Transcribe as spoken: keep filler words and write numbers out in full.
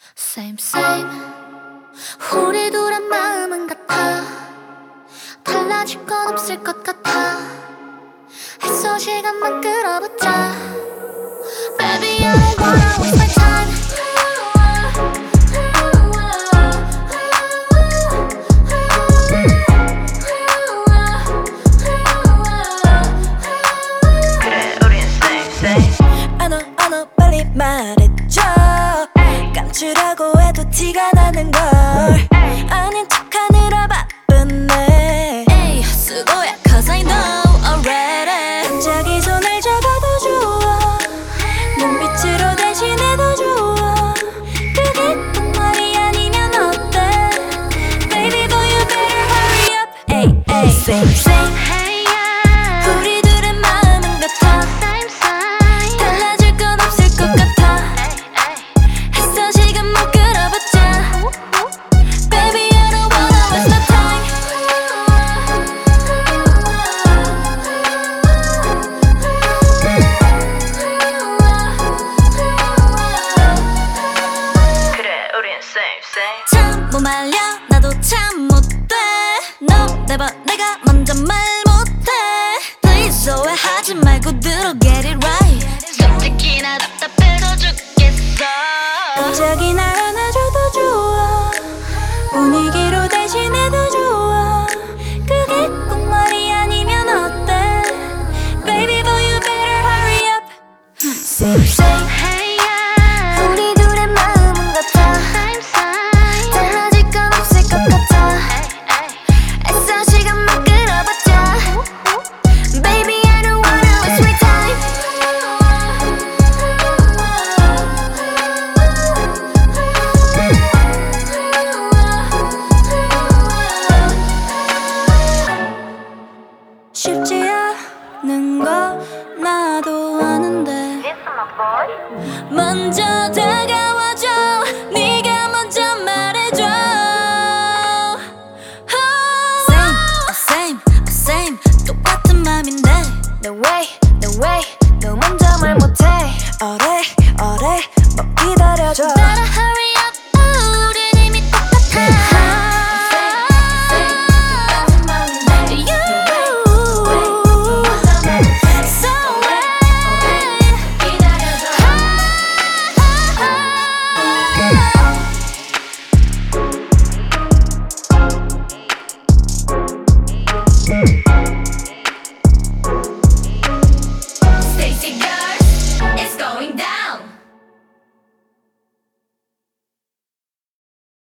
Same same 우리 둘의 마음은 같아 달라질 건 없을 것 같아 애써 시간만 끌어보자 Baby I don't wanna waste my time 그래 우린 same same 안 와 안 와 빨리 말해줘 감추려고 해도 티가 나는 걸 아닌 척하느라 바쁘네 에이 수고야 cause I know already 갑자기 손을 잡아도 좋아 눈빛으로 대신해도 좋아 그게 꼭 말이 아니면 어때 Baby boy you better hurry up ay, ay. Same same Hey yeah 우리 둘의 마음은 같아 Same same 달라질 건 없을 것 같아 애써 시간만 끌어봤자 Baby I don't wanna waste my time 그래 우린 same same 참 못 말려 나도 참 못돼 너 never 내가 먼저 말 못해 Please 오해하지 말고 들어 get it right 솔직히 나 답답해서 죽겠어 갑자기 날 안아줘도 좋아 분위기로 대신해도 좋아 그게 꼭 말이 아니면 어때 Baby boy you better hurry up Same same Hey yeah 우리 둘의 마음은 같아 Same same 달라질 건 없을 것 같아 애써 시간만 끌어봤자 Baby I don't wanna waste my time 쉽지 않은 거 나도 아는데 먼저 다가와줘 네가 먼저 말해줘 oh. Same, same, same 똑같은 맘인데 No way, no way 너 먼저 말 못해 어래, 어래 뭐 기다려줘 Better